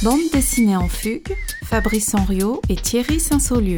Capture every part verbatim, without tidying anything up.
Bande dessinée en fugue, Fabrice Henriot et Thierry Saint-Saulieu.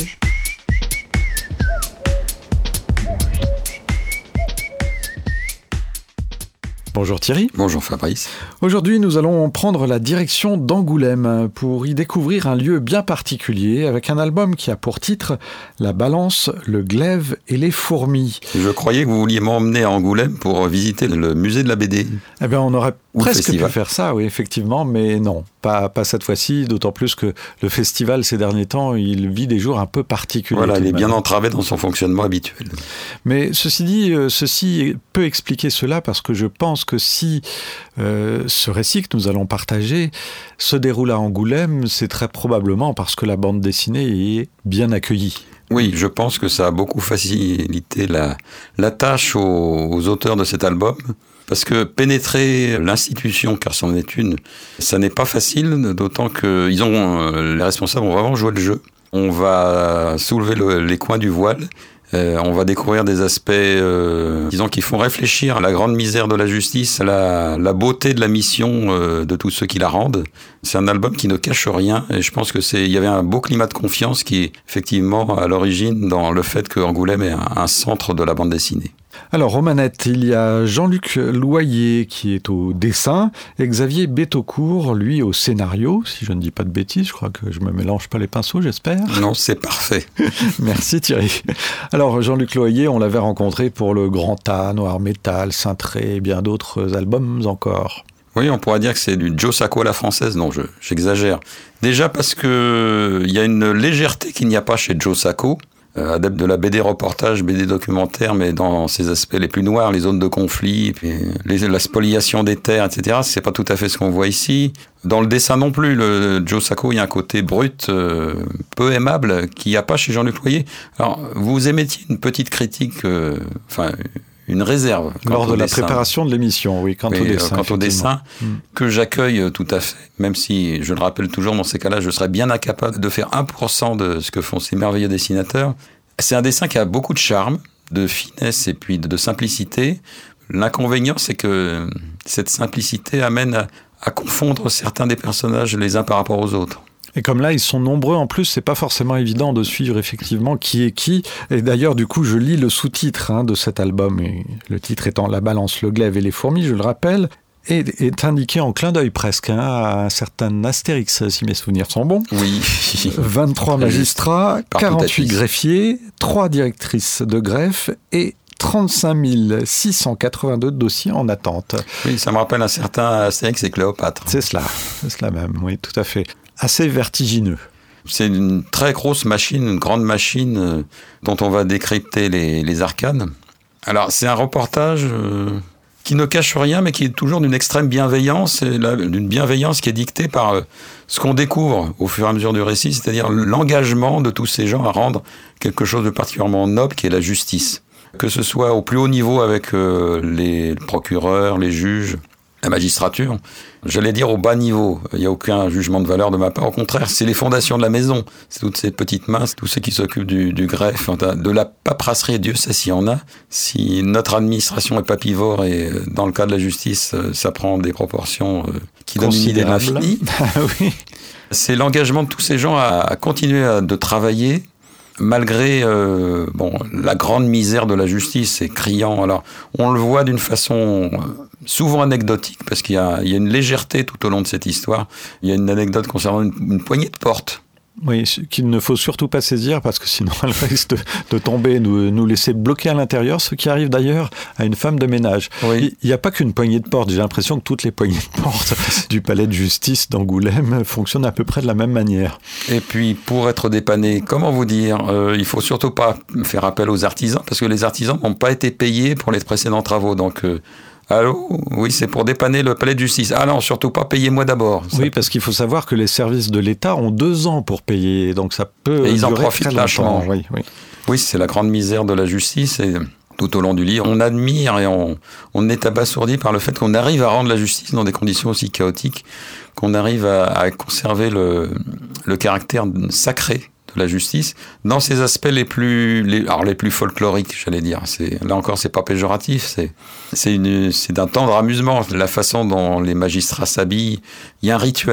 Bonjour Thierry. Bonjour Fabrice. Aujourd'hui, nous allons prendre la direction d'Angoulême pour y découvrir un lieu bien particulier avec un album qui a pour titre La Balance, le Glaive et les fourmis. Je croyais que vous vouliez m'emmener à Angoulême pour visiter le musée de la B D. Eh bien, on aurait Ou presque festival. pu faire ça, oui, effectivement, mais non, pas, pas cette fois-ci, d'autant plus que le festival, ces derniers temps, il vit des jours un peu particuliers. Voilà, il est bien même. entravé dans son fonctionnement habituel. Mais ceci dit, euh, ceci peut expliquer cela parce que je pense que si euh, ce récit que nous allons partager se déroule à Angoulême, c'est très probablement parce que la bande dessinée est bien accueillie. Oui, je pense que ça a beaucoup facilité la, la tâche aux, aux auteurs de cet album. Parce que pénétrer l'institution, car c'en est une, ça n'est pas facile, d'autant que ils ont, les responsables ont vraiment joué le jeu. On va soulever le, les coins du voile, euh, on va découvrir des aspects, euh, disons, qui font réfléchir à la grande misère de la justice, à la, la beauté de la mission euh, de tous ceux qui la rendent. C'est un album qui ne cache rien, et je pense que c'est, il y avait un beau climat de confiance qui est effectivement à l'origine dans le fait que Angoulême est un, un centre de la bande dessinée. Alors, aux manettes, il y a Jean-Luc Loyer qui est au dessin et Xavier Betaucourt, lui, au scénario. Si je ne dis pas de bêtises, je crois que je me mélange pas les pinceaux, j'espère. Non, c'est parfait. Merci Thierry. Alors, Jean-Luc Loyer, on l'avait rencontré pour le Grand A, Noir Métal, Cintré et bien d'autres albums encore. Oui, on pourrait dire que c'est du Joe Sacco à la française. Non, je, j'exagère. Déjà parce que il y a une légèreté qu'il n'y a pas chez Joe Sacco. Euh, adepte de la B D reportage, B D documentaire, mais dans ses aspects les plus noirs, les zones de conflit, puis les, la spoliation des terres, et cetera. C'est pas tout à fait ce qu'on voit ici. Dans le dessin non plus, le Joe Sacco, il y a un côté brut, euh, peu aimable, qu'il n'y a pas chez Jean-Luc Loyer. Alors, vous émettiez une petite critique, euh, enfin, une réserve. Lors de la dessin. préparation de l'émission, oui, quant oui, au dessin. Quant au dessin, mm. que j'accueille tout à fait, même si, je le rappelle toujours, dans ces cas-là, je serais bien incapable de faire un pour cent de ce que font ces merveilleux dessinateurs. C'est un dessin qui a beaucoup de charme, de finesse et puis de simplicité. L'inconvénient, c'est que cette simplicité amène à, à confondre certains des personnages les uns par rapport aux autres. Et comme là, ils sont nombreux en plus, c'est pas forcément évident de suivre effectivement qui est qui. Et d'ailleurs, du coup, je lis le sous-titre hein, de cet album, et le titre étant La Balance, le Glaive et les fourmis, je le rappelle, et est indiqué en clin d'œil presque hein, à un certain Astérix, si mes souvenirs sont bons. Oui. vingt-trois magistrats, quarante-huit greffiers, trois directrices de greffe et trente-cinq mille six cent quatre-vingt-deux dossiers en attente. Oui, ça me rappelle un certain Astérix et Cléopâtre. C'est cela, c'est cela même, oui, tout à fait. Assez vertigineux. C'est une très grosse machine, une grande machine euh, dont on va décrypter les, les arcanes. Alors, c'est un reportage euh, qui ne cache rien, mais qui est toujours d'une extrême bienveillance, et la, d'une bienveillance qui est dictée par euh, ce qu'on découvre au fur et à mesure du récit, c'est-à-dire l'engagement de tous ces gens à rendre quelque chose de particulièrement noble, qui est la justice. Que ce soit au plus haut niveau avec euh, les procureurs, les juges, la magistrature, j'allais dire au bas niveau. Il n'y a aucun jugement de valeur de ma part. Au contraire, c'est les fondations de la maison. C'est toutes ces petites mains, c'est tous ceux qui s'occupent du, du greffe, de la paperasserie. Dieu sait s'il y en a. Si notre administration est papivore et dans le cas de la justice, ça prend des proportions qui donnent une idée de l'infini. Oui. C'est l'engagement de tous ces gens à, à continuer à, de travailler malgré euh, bon, la grande misère de la justice. C'est criant. Alors, on le voit d'une façon souvent anecdotique, parce qu'il y a, il y a une légèreté tout au long de cette histoire. Il y a une anecdote concernant une, une poignée de porte. Oui, qu'il ne faut surtout pas saisir, parce que sinon elle risque de, de tomber, nous, nous laisser bloquer à l'intérieur, ce qui arrive d'ailleurs à une femme de ménage. Oui. Il n'y a pas qu'une poignée de porte, j'ai l'impression que toutes les poignées de porte du palais de justice d'Angoulême fonctionnent à peu près de la même manière. Et puis, pour être dépanné, comment vous dire, euh, il faut surtout pas faire appel aux artisans, parce que les artisans n'ont pas été payés pour les précédents travaux, donc... Euh, Allô ? Oui, c'est pour dépanner le palais de justice. Ah non, surtout pas, payez-moi d'abord. Oui, parce qu'il faut savoir que les services de l'État ont deux ans pour payer, donc ça peut et ils durer en profitent très lâchement. longtemps. Oui, oui. Oui, c'est la grande misère de la justice, et tout au long du livre, on admire et on, on est abasourdi par le fait qu'on arrive à rendre la justice dans des conditions aussi chaotiques, qu'on arrive à, à conserver le, le caractère sacré de la justice dans ses aspects les plus, les, alors les plus folkloriques, j'allais dire. C'est, là encore, c'est pas péjoratif, c'est, c'est, une, c'est d'un tendre amusement. La façon dont les magistrats s'habillent, il y a un rituel.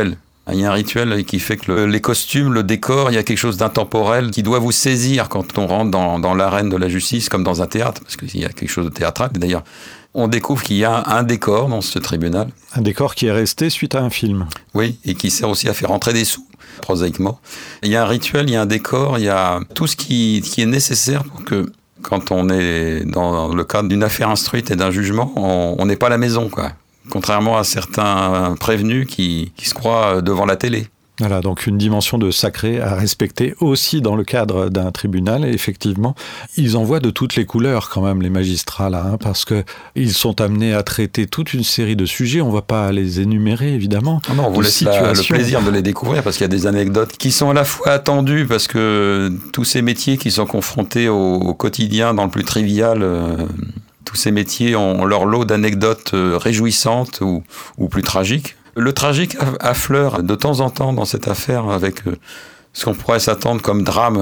Il y a un rituel qui fait que le, les costumes, le décor, il y a quelque chose d'intemporel qui doit vous saisir quand on rentre dans, dans l'arène de la justice, comme dans un théâtre, parce qu'il y a quelque chose de théâtral. D'ailleurs, on découvre qu'il y a un décor dans ce tribunal. Un décor qui est resté suite à un film. Oui, et qui sert aussi à faire rentrer des sous, prosaïquement. Il y a un rituel, il y a un décor, il y a tout ce qui, qui est nécessaire pour que, quand on est dans le cadre d'une affaire instruite et d'un jugement, on n'est pas à la maison, quoi. Contrairement à certains prévenus qui, qui se croient devant la télé. Voilà, donc une dimension de sacré à respecter aussi dans le cadre d'un tribunal. Et effectivement, ils en voient de toutes les couleurs quand même, les magistrats là, hein, parce qu'ils sont amenés à traiter toute une série de sujets. On ne va pas les énumérer, évidemment. Non, on vous laisse la, le plaisir de les découvrir, parce qu'il y a des anecdotes qui sont à la fois attendues, parce que tous ces métiers qui sont confrontés au, au quotidien dans le plus trivial... Euh, tous ces métiers ont leur lot d'anecdotes réjouissantes ou, ou plus tragiques. Le tragique affleure de temps en temps dans cette affaire avec ce qu'on pourrait s'attendre comme drame,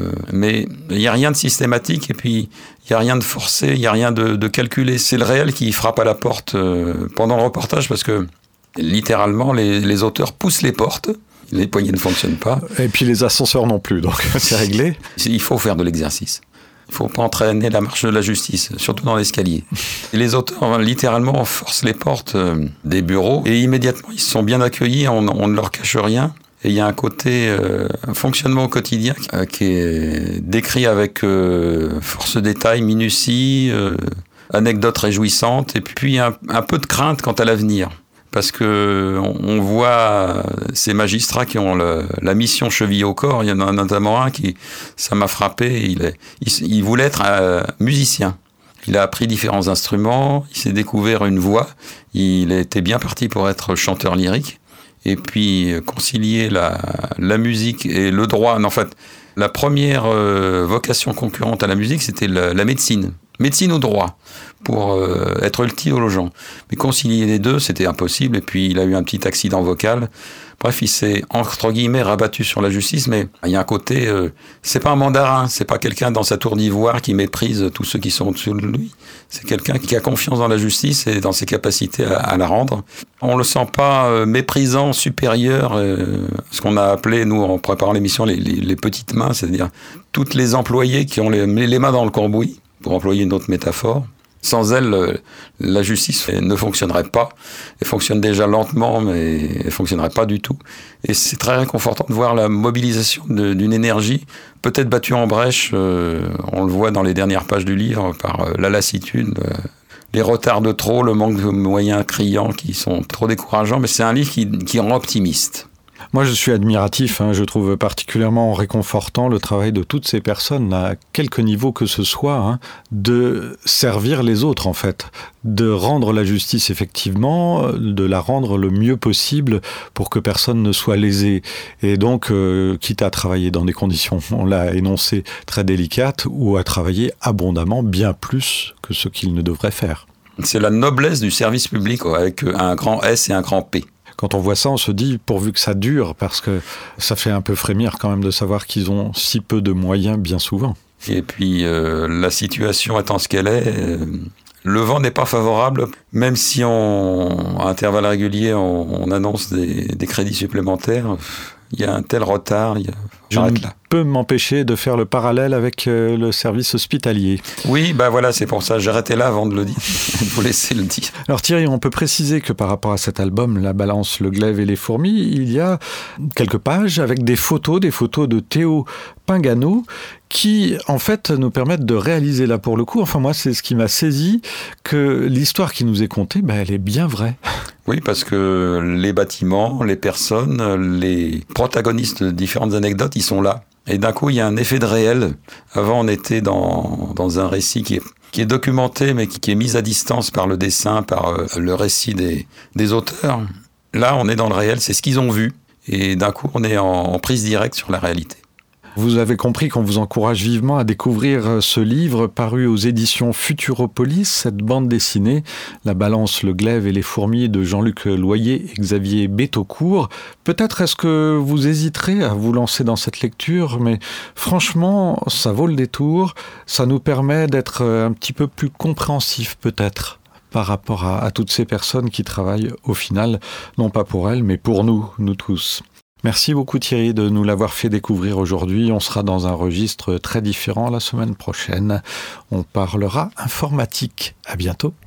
mais il n'y a rien de systématique et puis il n'y a rien de forcé, il n'y a rien de, de calculé. C'est le réel qui frappe à la porte pendant le reportage, parce que littéralement les, les auteurs poussent les portes, les poignées ne fonctionnent pas. Et puis les ascenseurs non plus, donc c'est réglé. Il faut faire de l'exercice. Il ne faut pas entraîner la marche de la justice, surtout dans l'escalier. Et les auteurs, littéralement, forcent les portes des bureaux et immédiatement, ils se sont bien accueillis, on, on ne leur cache rien. Et il y a un côté, euh, un fonctionnement au quotidien euh, qui est décrit avec euh, force détail, minutie, euh, anecdotes réjouissantes, et puis un, un peu de crainte quant à l'avenir. Parce que on voit ces magistrats qui ont le, la mission chevillée au corps. Il y en a notamment un qui, ça m'a frappé, il, est, il, il voulait être un musicien. Il a appris différents instruments, il s'est découvert une voix, il était bien parti pour être chanteur lyrique. Et puis concilier la, la musique et le droit. En fait, la première euh, vocation concurrente à la musique, c'était la, la médecine. Médecine ou droit, pour euh, être utile aux gens. Mais concilier les deux, c'était impossible. Et puis, il a eu un petit accident vocal. Bref, il s'est, entre guillemets, rabattu sur la justice. Mais il y a un côté... Euh, c'est pas un mandarin. C'est pas quelqu'un dans sa tour d'ivoire qui méprise tous ceux qui sont au-dessus de lui. C'est quelqu'un qui a confiance dans la justice et dans ses capacités à, à la rendre. On le sent pas euh, méprisant, supérieur. Euh, ce qu'on a appelé, nous, en préparant l'émission, les, les, les petites mains. C'est-à-dire toutes les employés qui ont les, les mains dans le cambouis, pour employer une autre métaphore. Sans elle, la justice ne fonctionnerait pas. Elle fonctionne déjà lentement, mais elle ne fonctionnerait pas du tout. Et c'est très réconfortant de voir la mobilisation de, d'une énergie, peut-être battue en brèche, euh, on le voit dans les dernières pages du livre, par euh, la lassitude, euh, les retards de trop, le manque de moyens criants qui sont trop décourageants. Mais c'est un livre qui, qui rend optimiste. Moi, je suis admiratif, hein, je trouve particulièrement réconfortant le travail de toutes ces personnes, à quelque niveau que ce soit, hein, de servir les autres, en fait, de rendre la justice, effectivement, de la rendre le mieux possible pour que personne ne soit lésé. Et donc, euh, quitte à travailler dans des conditions, on l'a énoncé, très délicates, ou à travailler abondamment, bien plus que ce qu'ils ne devraient faire. C'est la noblesse du service public, avec un grand S et un grand P. Quand on voit ça, on se dit, pourvu que ça dure, parce que ça fait un peu frémir quand même de savoir qu'ils ont si peu de moyens bien souvent. Et puis, euh, la situation étant ce qu'elle est, euh, le vent n'est pas favorable, même si on, à intervalles réguliers, on, on annonce des, des crédits supplémentaires. Il y a un tel retard, il y a... Je ne peux m'empêcher de faire le parallèle avec euh, le service hospitalier. Oui, bah voilà, c'est pour ça. J'arrêtais là avant de le dire. De vous laisser le dire. Alors Thierry, on peut préciser que par rapport à cet album, La Balance, le Glaive et les fourmis, il y a quelques pages avec des photos, des photos de Théo Pingano, qui en fait nous permettent de réaliser là pour le coup, enfin moi c'est ce qui m'a saisi, que l'histoire qui nous est contée, bah, elle est bien vraie. Oui, parce que les bâtiments, les personnes, les protagonistes de différentes anecdotes, ils sont là. Et d'un coup, il y a un effet de réel. Avant, on était dans, dans un récit qui est, qui est documenté, mais qui, qui est mis à distance par le dessin, par euh, le récit des, des auteurs. Là, on est dans le réel, c'est ce qu'ils ont vu. Et d'un coup, on est en, en prise directe sur la réalité. Vous avez compris qu'on vous encourage vivement à découvrir ce livre paru aux éditions Futuropolis, cette bande dessinée, La Balance, le Glaive et les fourmis de Jean-Luc Loyer et Xavier Betaucourt. Peut-être est-ce que vous hésiterez à vous lancer dans cette lecture, mais franchement, ça vaut le détour. Ça nous permet d'être un petit peu plus compréhensifs peut-être. par rapport à, à toutes ces personnes qui travaillent au final, non pas pour elles, mais pour nous, nous tous. Merci beaucoup Thierry de nous l'avoir fait découvrir aujourd'hui. On sera dans un registre très différent la semaine prochaine. On parlera informatique. À bientôt.